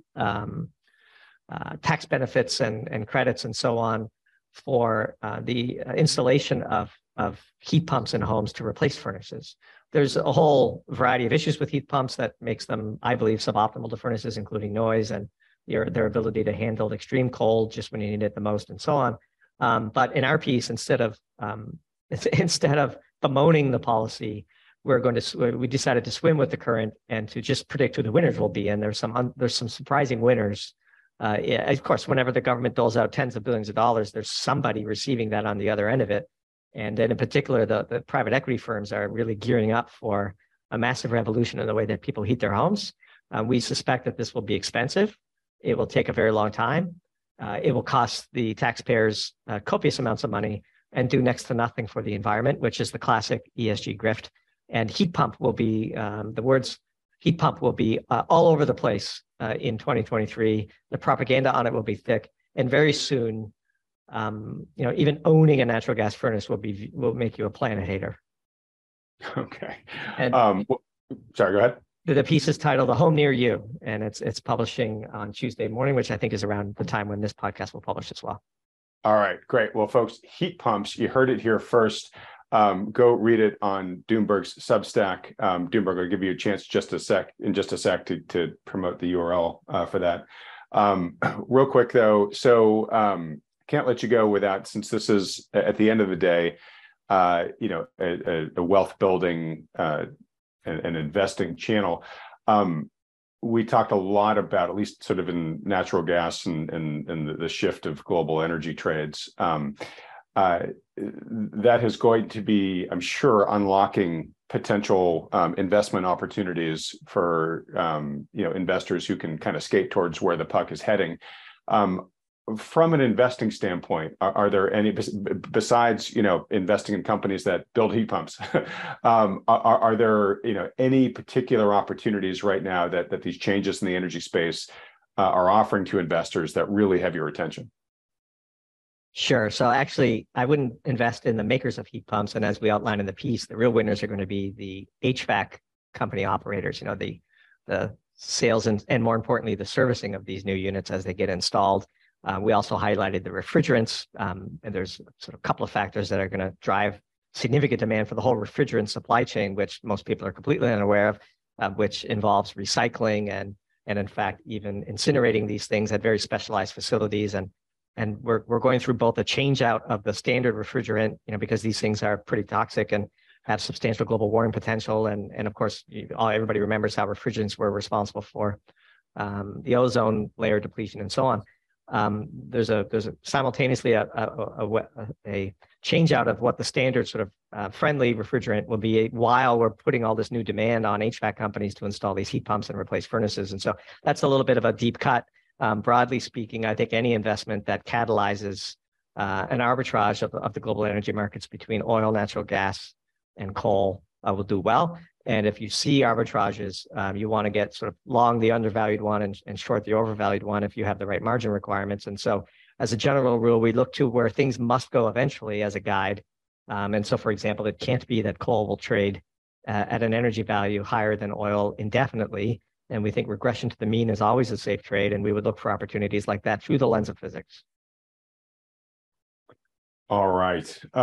tax benefits and credits and so on for the installation of heat pumps in homes to replace furnaces. There's a whole variety of issues with heat pumps that makes them, I believe, suboptimal to furnaces, including noise and their ability to handle extreme cold just when you need it the most and so on. But in our piece, instead of bemoaning the policy, we decided to swim with the current and to just predict who the winners will be. And there's some surprising winners. Of course, whenever the government doles out tens of billions of dollars, there's somebody receiving that on the other end of it. And then in particular, the private equity firms are really gearing up for a massive revolution in the way that people heat their homes. We suspect that this will be expensive. It will take a very long time. It will cost the taxpayers copious amounts of money and do next to nothing for the environment, which is the classic ESG grift. And heat pump will be, the words heat pump will be all over the place in 2023. The propaganda on it will be thick. And very soon, even owning a natural gas furnace will make you a planet hater. Okay. And, sorry, go ahead. The piece is titled "A Home Near You," and it's publishing on Tuesday morning, which I think is around the time when this podcast will publish as well. All right, great. Well, folks, heat pumps, you heard it here first. Go read it on Doomberg's Substack. Doomberg will give you a chance in just a sec to promote the URL for that. Real quick though, so can't let you go without, since this is at the end of the day, a wealth building and investing channel. We talked a lot about, at least sort of in natural gas and the shift of global energy trades. That is going to be, I'm sure, unlocking potential investment opportunities for investors who can kind of skate towards where the puck is heading. From an investing standpoint, are there any, besides investing in companies that build heat pumps, are there any particular opportunities right now that these changes in the energy space are offering to investors that really have your attention? Sure. So actually, I wouldn't invest in the makers of heat pumps, and as we outlined in the piece, the real winners are going to be the HVAC company operators. The sales and more importantly, the servicing of these new units as they get installed. We also highlighted the refrigerants, and there's sort of a couple of factors that are going to drive significant demand for the whole refrigerant supply chain, which most people are completely unaware of, which involves recycling and in fact even incinerating these things at very specialized facilities. And we're going through both a change out of the standard refrigerant, because these things are pretty toxic and have substantial global warming potential, and of course everybody remembers how refrigerants were responsible for the ozone layer depletion and so on. There's a simultaneously a change out of what the standard sort of friendly refrigerant will be while we're putting all this new demand on HVAC companies to install these heat pumps and replace furnaces. And so that's a little bit of a deep cut. Broadly speaking, I think any investment that catalyzes an arbitrage of the global energy markets between oil, natural gas, and coal will do well. And if you see arbitrages, you want to get sort of long the undervalued one and short the overvalued one if you have the right margin requirements. And so as a general rule, we look to where things must go eventually as a guide. And so, for example, it can't be that coal will trade at an energy value higher than oil indefinitely. And we think regression to the mean is always a safe trade. And we would look for opportunities like that through the lens of physics. All right.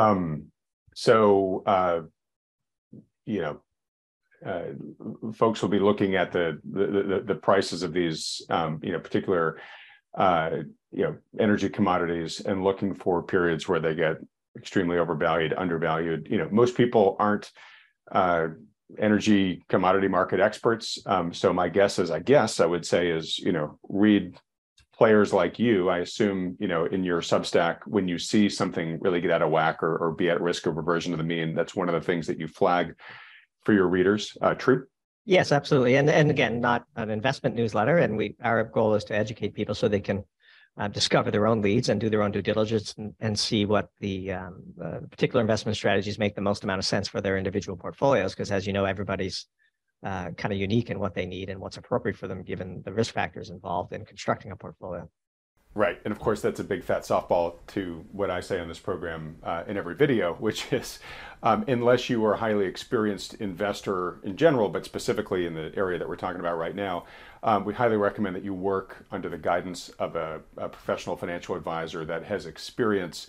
Folks will be looking at the prices of these, particular, energy commodities and looking for periods where they get extremely overvalued, undervalued. Most people aren't energy commodity market experts. So my guess is, I would say is, read players like you. I assume, in your Substack, when you see something really get out of whack or be at risk of reversion to the mean, that's one of the things that you flag for your readers. True? Yes, absolutely. And again, not an investment newsletter. And our goal is to educate people so they can discover their own leads and do their own due diligence and see what the particular investment strategies make the most amount of sense for their individual portfolios. Because as you know, everybody's kind of unique in what they need and what's appropriate for them, given the risk factors involved in constructing a portfolio. Right. And of course, that's a big fat softball to what I say on this program in every video, which is unless you are a highly experienced investor in general, but specifically in the area that we're talking about right now, we highly recommend that you work under the guidance of a professional financial advisor that has experience,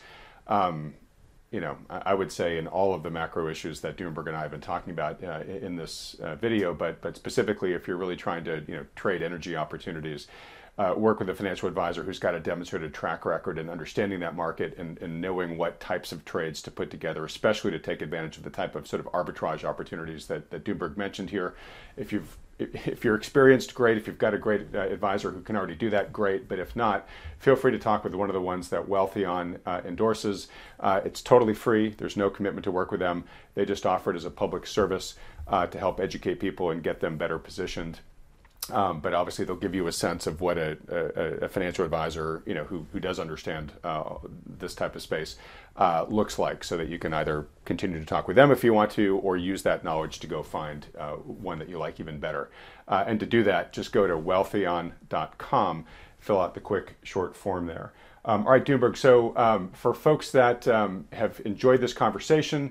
I would say in all of the macro issues that Doonberg and I have been talking about in this video, but specifically if you're really trying to trade energy opportunities. Work with a financial advisor who's got a demonstrated track record in understanding that market and knowing what types of trades to put together, especially to take advantage of the type of sort of arbitrage opportunities that Doonberg mentioned here. If you're experienced, great. If you've got a great advisor who can already do that, great. But if not, feel free to talk with one of the ones that Wealthion endorses. It's totally free. There's no commitment to work with them. They just offer it as a public service to help educate people and get them better positioned. But obviously, they'll give you a sense of what a financial advisor, who does understand this type of space, looks like, so that you can either continue to talk with them if you want to, or use that knowledge to go find one that you like even better. And to do that, just go to wealthion.com, fill out the quick short form there. All right, Doonberg. So for folks that have enjoyed this conversation,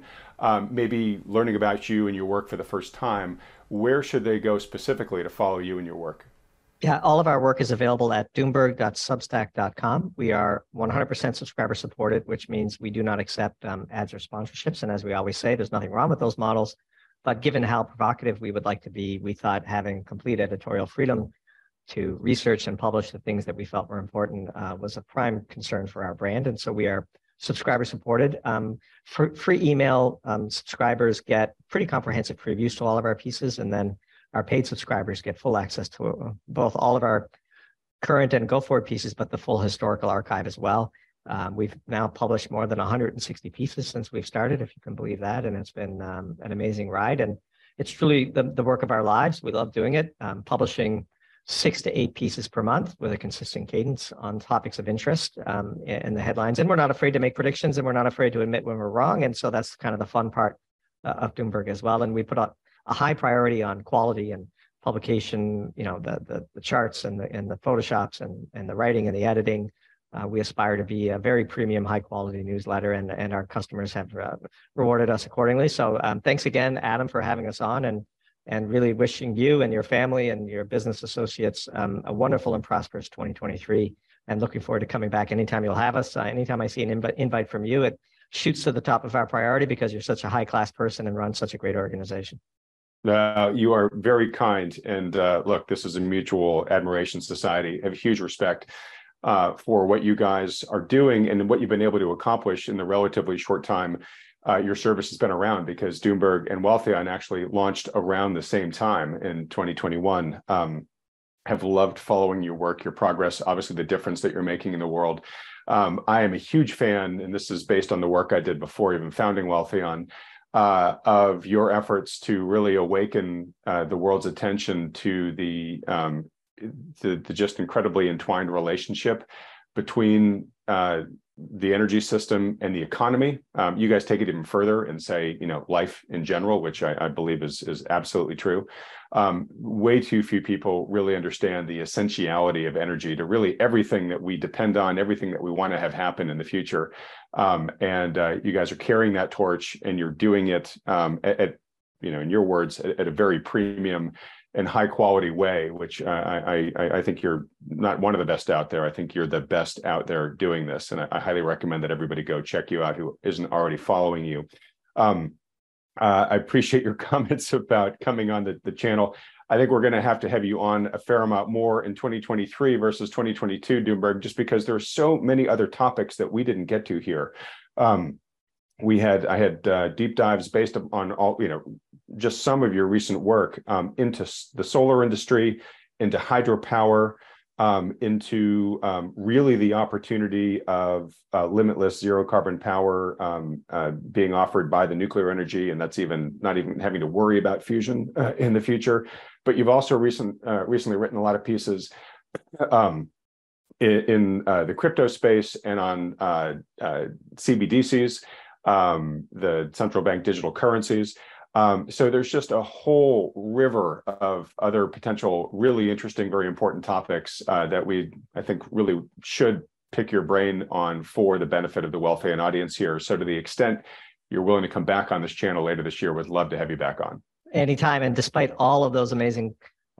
maybe learning about you and your work for the first time, where should they go specifically to follow you and your work? Yeah, all of our work is available at doonberg.substack.com. We are 100% subscriber supported, which means we do not accept ads or sponsorships. And as we always say, there's nothing wrong with those models. But given how provocative we would like to be, we thought having complete editorial freedom to research and publish the things that we felt were important was a prime concern for our brand. And so we are subscriber supported. For free email, subscribers get pretty comprehensive previews to all of our pieces, and then our paid subscribers get full access to both all of our current and go-forward pieces, but the full historical archive as well. We've now published more than 160 pieces since we've started, if you can believe that, and it's been an amazing ride. And it's truly the work of our lives. We love doing it, publishing 6 to 8 pieces per month with a consistent cadence on topics of interest in the headlines. And we're not afraid to make predictions, and we're not afraid to admit when we're wrong. And so that's kind of the fun part of Doonberg as well. And we put a high priority on quality and publication, the charts and the Photoshops and the writing and the editing. We aspire to be a very premium, high quality newsletter, and our customers have rewarded us accordingly. So thanks again, Adam, for having us on, and really wishing you and your family and your business associates a wonderful and prosperous 2023. And looking forward to coming back anytime you'll have us. Anytime I see an invite from you, it shoots to the top of our priority because you're such a high-class person and run such a great organization. You are very kind. And look, this is a mutual admiration society. I have huge respect for what you guys are doing and what you've been able to accomplish in the relatively short time your service has been around, because Doonberg and Wealthion actually launched around the same time in 2021. Have loved following your work, your progress, obviously the difference that you're making in the world. I am a huge fan, and this is based on the work I did before even founding Wealthion, of your efforts to really awaken the world's attention to the just incredibly entwined relationship between the energy system and the economy. You guys take it even further and say, life in general, which I believe is absolutely true. Way too few people really understand the essentiality of energy to really everything that we depend on, everything that we want to have happen in the future. And you guys are carrying that torch, and you're doing it in your words, at a very premium and high quality way, which I think you're not one of the best out there. I think you're the best out there doing this. And I highly recommend that everybody go check you out who isn't already following you. I appreciate your comments about coming on the channel. I think we're going to have you on a fair amount more in 2023 versus 2022, Doonberg, just because there are so many other topics that we didn't get to here. I had deep dives based on all, just some of your recent work into the solar industry, into hydropower, into really the opportunity of limitless zero carbon power being offered by the nuclear energy, and that's not even having to worry about fusion in the future. But you've also recently written a lot of pieces in the crypto space and on CBDCs, the central bank digital currencies. So there's just a whole river of other potential really interesting, very important topics that I think, really should pick your brain on for the benefit of the Wealthion audience here. So to the extent you're willing to come back on this channel later this year, would love to have you back on. Anytime. And despite all of those amazing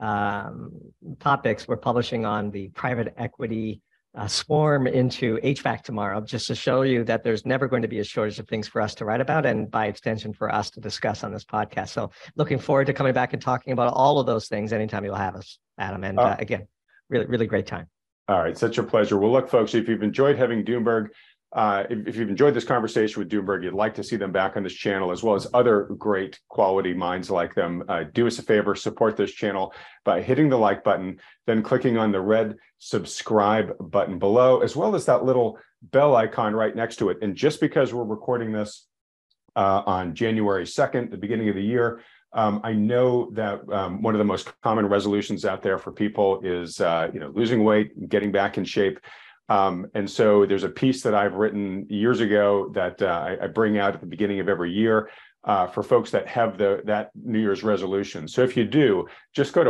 topics, we're publishing on the private equity swarm into HVAC tomorrow, just to show you that there's never going to be a shortage of things for us to write about, and by extension for us to discuss on this podcast. So looking forward to coming back and talking about all of those things anytime you'll have us, Adam. And again, really, really great time. All right, such a pleasure. Well, look, folks, if you've enjoyed having Doomberg, if you've enjoyed this conversation with Doomberg, you'd like to see them back on this channel, as well as other great quality minds like them, do us a favor, support this channel by hitting the like button, then clicking on the red subscribe button below, as well as that little bell icon right next to it. And just because we're recording this on January 2nd, the beginning of the year, I know that one of the most common resolutions out there for people is losing weight, getting back in shape. And so there's a piece that I've written years ago that I bring out at the beginning of every year for folks that have that New Year's resolution. So if you do, just go to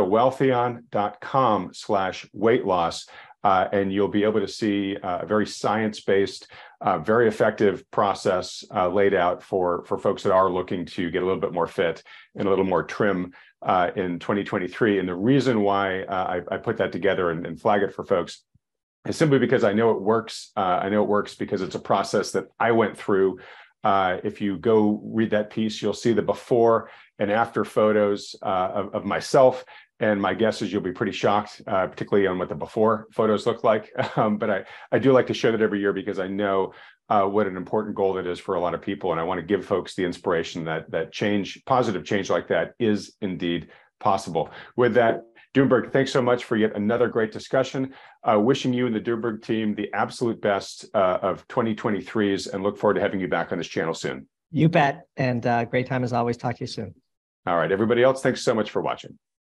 wealthion.com/weight loss, and you'll be able to see a very science-based, very effective process laid out for folks that are looking to get a little bit more fit and a little more trim in 2023. And the reason why I put that together and flag it for folks is simply because I know it works. I know it works because it's a process that I went through. If you go read that piece, you'll see the before and after photos of myself. And my guess is you'll be pretty shocked, particularly on what the before photos look like. But I do like to show that every year because I know what an important goal that is for a lot of people. And I want to give folks the inspiration that change, positive change like that, is indeed possible. With that, Doomberg, thanks so much for yet another great discussion. Wishing you and the Doomberg team the absolute best of 2023s, and look forward to having you back on this channel soon. You bet. And great time as always. Talk to you soon. All right, everybody else, thanks so much for watching.